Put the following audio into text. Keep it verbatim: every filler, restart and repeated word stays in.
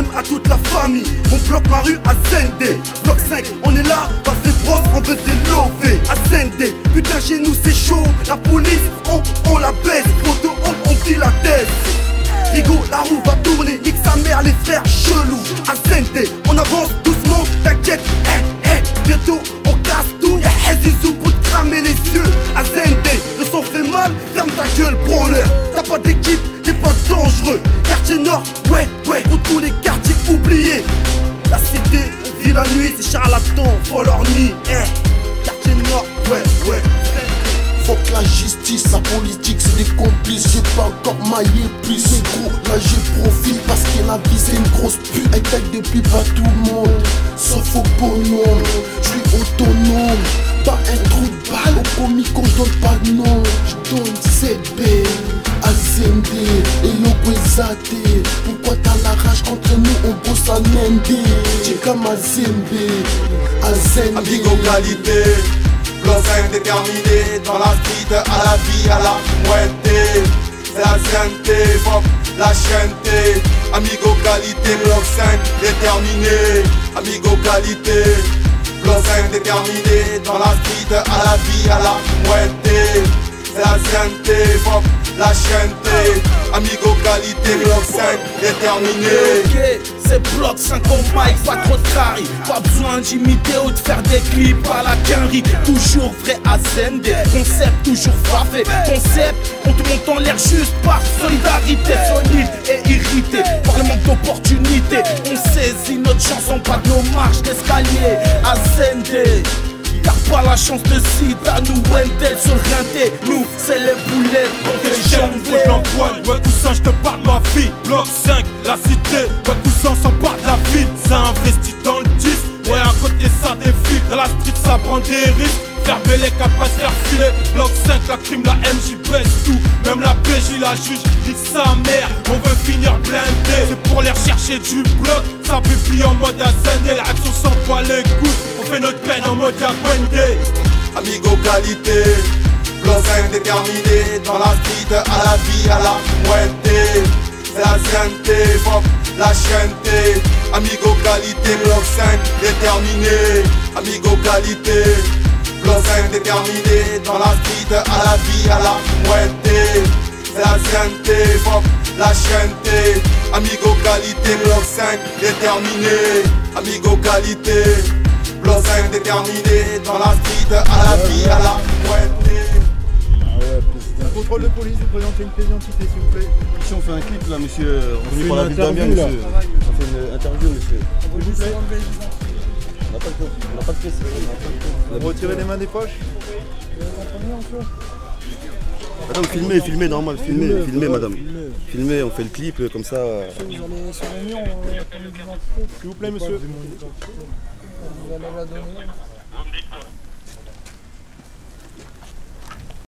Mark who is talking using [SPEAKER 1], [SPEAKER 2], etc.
[SPEAKER 1] M à toute la famille. On bloque ma rue à Zendé. Bloc cinq, on est là, pas fait brosse, on veut délover. À Zendé, putain chez nous c'est chaud. La police, on, on la baisse. Photo, on, on dit la tête. Rigo, la roue va tourner, nique sa mère les frères chelous. À Zendé, on avance doucement, t'inquiète. Eh, eh, bientôt on casse tout. Y'a Zizou pour te cramer les yeux. À Zendé, le son fait mal, ferme ta gueule, branleur. T'as pas d'équipe, t'es pas dangereux. Quartier Nord, ouais, ouais, pour tous les quartiers oubliés. La cité, on vit la nuit, c'est charlatan, faut leur nid. Eh, quartier Nord, ouais, ouais.
[SPEAKER 2] Faut que la justice, la politique, c'est des complices. J'ai pas encore maillé plus, c'est gros. Là j'ai profil parce que la vie c'est une grosse pute. Elle tête depuis pas tout le monde, sauf au bonhomme. J'suis autonome, pas un trou de balle. Au comico j'donne pas de nom, j'donne Z B. Azende et Loguezate. Pourquoi t'as la rage entre nous, on bosse à Nende. J'ai comme Azembe, Azende.
[SPEAKER 3] Amigo qualité. Bloc cinq déterminé, dans la street, à la vie, à la moitié. C'est la sainteté, fuck la chaîneté. Amigo qualité, bloc cinq déterminé. Amigo qualité, bloc cinq déterminé, dans la street, à la vie, à la moitié. C'est la sainteté, fuck la chaîneté. Amigo qualité, bloc cinq déterminé.
[SPEAKER 4] Ok, c'est bloc cinq en mic, pas trop de carry. Pas besoin d'imiter ou de faire des clips à la quinri. Toujours vrai à Zendé, concept toujours frappé. Concept, on te monte en l'air juste par solidarité. Solide et irrité par le manque d'opportunité. On saisit notre chanson, pas de nos marches d'escalier. À Zendé, car pas la chance de cite à nous Wendell sur le rinté. Nous c'est les boulettes, on fait
[SPEAKER 5] J'aime
[SPEAKER 4] jambes.
[SPEAKER 5] l'antoine, ouais cousin je te parle ma vie. Bloc cinq, la cité, ouais cousin s'en part de la ville. Ça investit dans le dix, ouais à côté ça défile. Dans la street ça prend des risques, faire bêler qu'à pas se faire filer. Bloc cinq, la crime, la M J baisse tout. Même la P J, la juge, dit sa mère. On veut finir blindé, c'est pour les rechercher du bloc. Ça pupille en mode Azendé, la action s'envoie les coups. On fait notre peine en mode Wendell.
[SPEAKER 3] Amigo qualité, bloc cinq déterminé, dans la street, à la vie, à la moitié. C'est la sainteté, fuck la chaîneté. Amigo qualité, bloc cinq déterminé. Amigo qualité, bloc cinq déterminé, dans la street, à la vie, à la moitié. C'est la sainteté, fuck la chaîneté. Amigo qualité, bloc cinq déterminé. Amigo qualité, bloc cinq déterminé, dans la street, à la vie, à la moitié.
[SPEAKER 6] Contrôle de police, vous présentez une pièce d'identité s'il vous plaît.
[SPEAKER 7] Ici on fait un clip là monsieur, on
[SPEAKER 6] fait
[SPEAKER 7] fait la
[SPEAKER 6] une
[SPEAKER 7] ville d'un bien
[SPEAKER 6] interview, là.
[SPEAKER 7] monsieur. On fait une interview monsieur.
[SPEAKER 6] S'il vous plaît.
[SPEAKER 7] On n'a pas de on n'a pas de pièce.
[SPEAKER 6] Vous retirez les mains des poches.
[SPEAKER 7] Madame filmez, filmez normal, filmez, filmez madame. Filmez, on fait le clip comme ça.
[SPEAKER 8] Vous allez sur l'union, on va prendre l'identité.
[SPEAKER 6] S'il vous plaît monsieur.
[SPEAKER 8] Vous allez la donner.